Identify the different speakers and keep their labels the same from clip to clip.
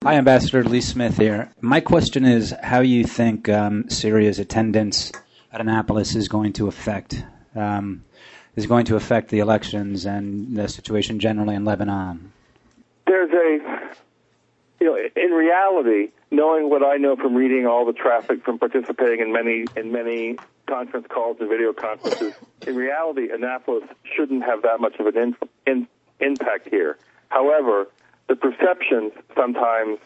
Speaker 1: Hi, Ambassador Lee Smith here. My question is how you think Syria's attendance at Annapolis is going to affect the elections and the situation generally in Lebanon.
Speaker 2: There's in reality, knowing what I know from reading all the traffic, from participating in many conference calls and video conferences, in reality, Annapolis shouldn't have that much of an impact here. However, the perceptions sometimes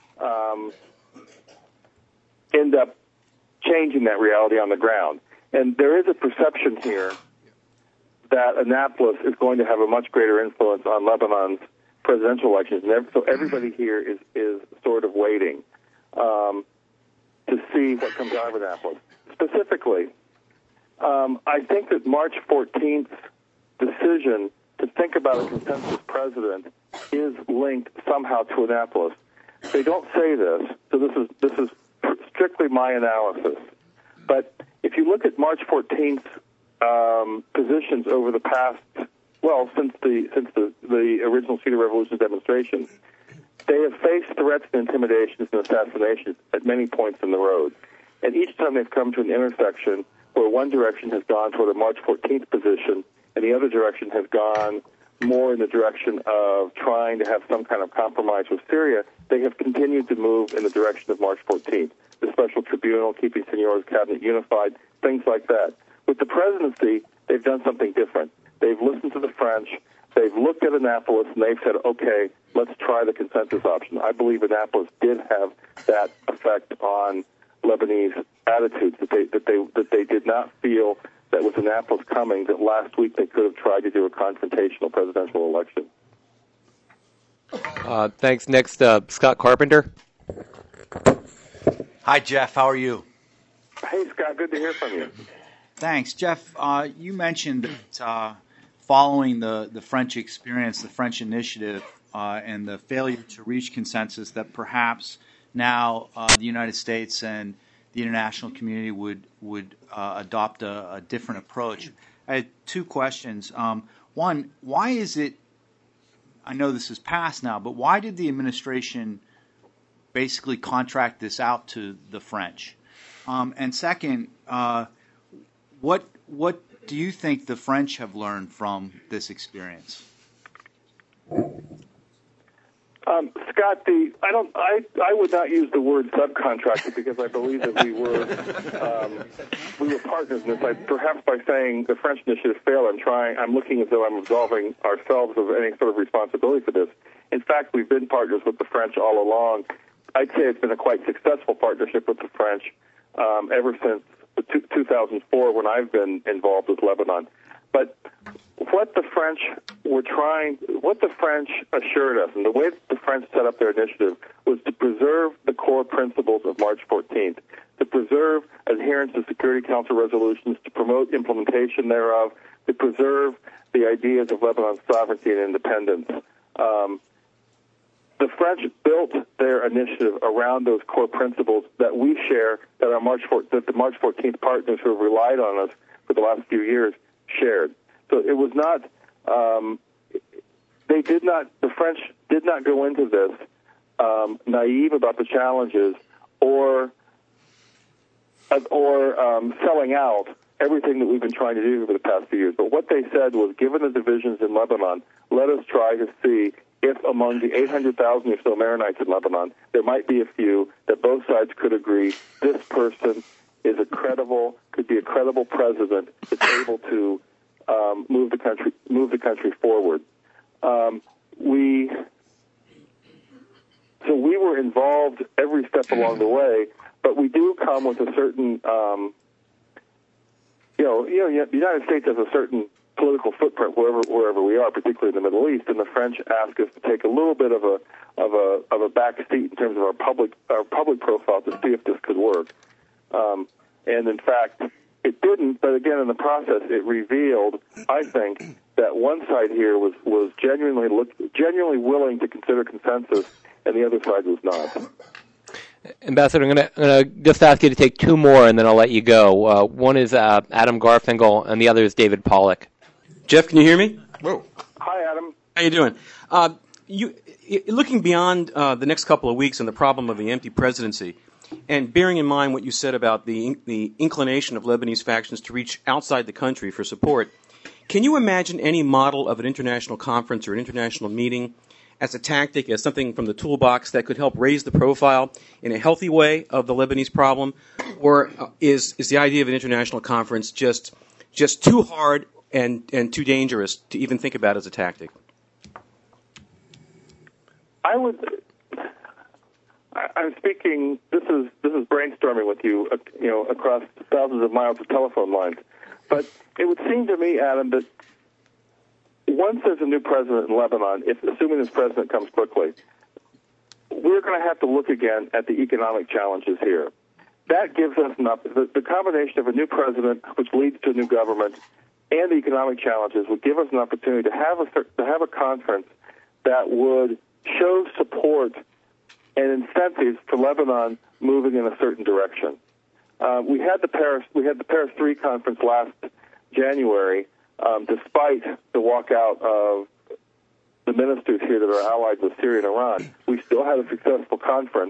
Speaker 2: end up changing that reality on the ground. And there is a perception here that Annapolis is going to have a much greater influence on Lebanon's presidential elections. So everybody here is sort of waiting to see what comes out of Annapolis. Specifically, I think that March 14th decision to think about a consensus president is linked somehow to Annapolis. They don't say this, so this is strictly my analysis. But if you look at March 14th positions over the past, since the original Cedar Revolution demonstrations, they have faced threats and intimidations and assassinations at many points in the road. And each time they've come to an intersection where one direction has gone toward a March 14th position and the other direction has gone more in the direction of trying to have some kind of compromise with Syria, they have continued to move in the direction of March 14th. The special tribunal, keeping Signore's cabinet unified, things like that. With the presidency, they've done something different. They've listened to the French, they've looked at Annapolis, and they've said, okay, let's try the consensus option. I believe Annapolis did have that effect on Lebanese attitudes, that they did not feel that with Annapolis coming, that last week they could have tried to do a confrontational presidential election.
Speaker 3: Thanks. Next, Scott Carpenter.
Speaker 4: Hi, Jeff. How are you?
Speaker 2: Hey, Scott. Good to hear from you.
Speaker 5: Thanks. Jeff, you mentioned that following the French experience, the French initiative, and the failure to reach consensus, that perhaps now the United States and the international community would adopt a different approach. I had two questions. One, why is it, I know this is past now, but why did the administration basically contract this out to the French? And second, what do you think the French have learned from this experience?
Speaker 2: Scott, I would not use the word subcontractor because I believe that we were partners in this. Perhaps by saying the French initiative failed, I'm looking as though I'm absolving ourselves of any sort of responsibility for this. In fact, we've been partners with the French all along. I'd say it's been a quite successful partnership with the French ever since 2004 when I've been involved with Lebanon. But what the French assured us, and the way that the French set up their initiative, was to preserve the core principles of March 14th, to preserve adherence to Security Council resolutions, to promote implementation thereof, to preserve the ideas of Lebanon's sovereignty and independence. The French built their initiative around those core principles that we share, that the March 14th partners who have relied on us for the last few years shared. So it was not, the French did not go into this naive about the challenges or selling out everything that we've been trying to do over the past few years. But what they said was, given the divisions in Lebanon, let us try to see if among the 800,000 or so Maronites in Lebanon, there might be a few that both sides could agree this person is could be a credible president that's able to move the country forward. So we were involved every step along the way, but we do come with a certain, the United States has a certain political footprint wherever we are, particularly in the Middle East, and the French ask us to take a little bit of a back seat in terms of our public profile to see if this could work. And in fact, it didn't. But again, in the process, it revealed, I think, that one side here was genuinely willing to consider consensus, and the other side was not.
Speaker 3: Ambassador, I'm going to just ask you to take two more, and then I'll let you go. One is Adam Garfinkel, and the other is David Pollack.
Speaker 6: Jeff, can you hear me?
Speaker 2: Whoa. Hi, Adam.
Speaker 6: How you doing?
Speaker 4: looking beyond the next couple of weeks and the problem of the empty presidency, and bearing in mind what you said about the inclination of Lebanese factions to reach outside the country for support, can you imagine any model of an international conference or an international meeting as a tactic, as something from the toolbox that could help raise the profile in a healthy way of the Lebanese problem? Or is the idea of an international conference just too hard and too dangerous to even think about as a tactic?
Speaker 2: I'm speaking. This is brainstorming with you, across thousands of miles of telephone lines. But it would seem to me, Adam, that once there's a new president in Lebanon, assuming this president comes quickly, we're going to have to look again at the economic challenges here. That gives us enough. The combination of a new president, which leads to a new government, and the economic challenges would give us an opportunity to have a conference that would show support and incentives for Lebanon moving in a certain direction. We had the Paris 3 conference last January, despite the walkout of the ministers here that are allied with Syria and Iran. We still had a successful conference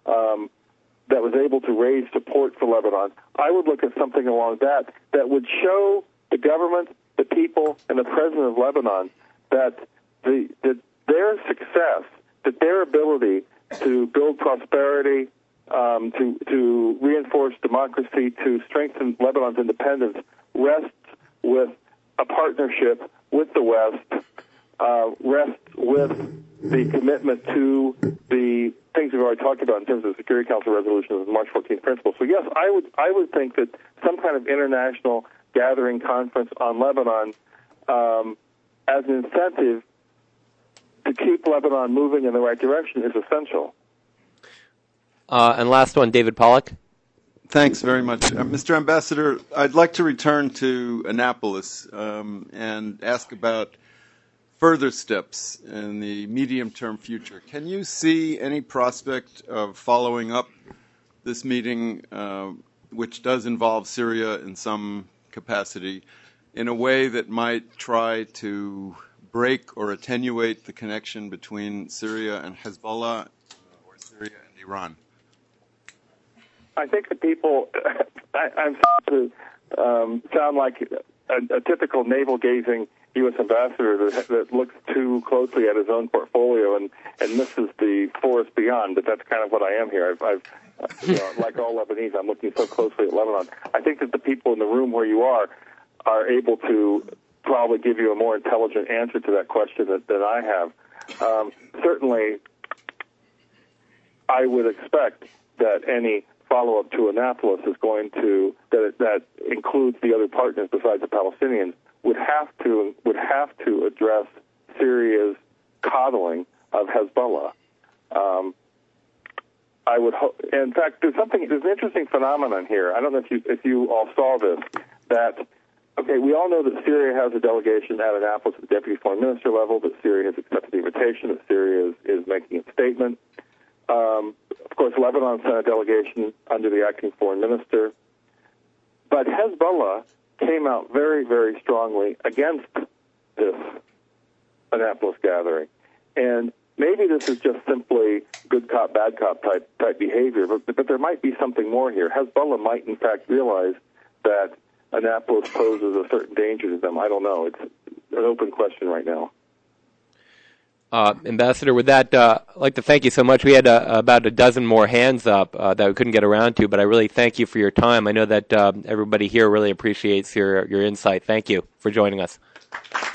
Speaker 2: that was able to raise support for Lebanon. I would look at something along that would show the government, the people, and the president of Lebanon that their success, that their ability to build prosperity, to reinforce democracy, to strengthen Lebanon's independence, rests with a partnership with the West, rests with the commitment to the things we've already talked about in terms of Security Council resolutions and March 14th principles. So yes, I would think that some kind of international gathering conference on Lebanon as an incentive to keep Lebanon moving in the right direction is essential.
Speaker 3: And last one, David Pollack.
Speaker 6: Thanks very much. Mr. Ambassador, I'd like to return to Annapolis and ask about further steps in the medium-term future. Can you see any prospect of following up this meeting, which does involve Syria in some capacity, in a way that might try to break or attenuate the connection between Syria and Hezbollah, or Syria and Iran?
Speaker 2: I think the people, I'm sorry to sound like a typical navel-gazing U.S. ambassador that looks too closely at his own portfolio and misses the forest beyond, but that's kind of what I am here. I've like all Lebanese, I'm looking so closely at Lebanon. I think that the people in the room where you are able to probably give you a more intelligent answer to that question than I have. Certainly, I would expect that any follow-up to Annapolis is going to that includes the other partners besides the Palestinians would have to address Syria's coddling of Hezbollah. I would in fact, there's an interesting phenomenon here. I don't know if you all saw this. That we all know that Syria has a delegation at Annapolis at the deputy foreign minister level. That Syria has accepted the invitation. That Syria is making a statement. Of course, Lebanon sent a delegation under the acting foreign minister. But Hezbollah came out very, very strongly against this Annapolis gathering. And maybe this is just simply good cop, bad cop type behavior, but there might be something more here. Hezbollah might, in fact, realize that Annapolis poses a certain danger to them. I don't know. It's an open question right now.
Speaker 3: Ambassador, with that, I'd like to thank you so much. We had about a dozen more hands up that we couldn't get around to, but I really thank you for your time. I know that everybody here really appreciates your insight. Thank you for joining us.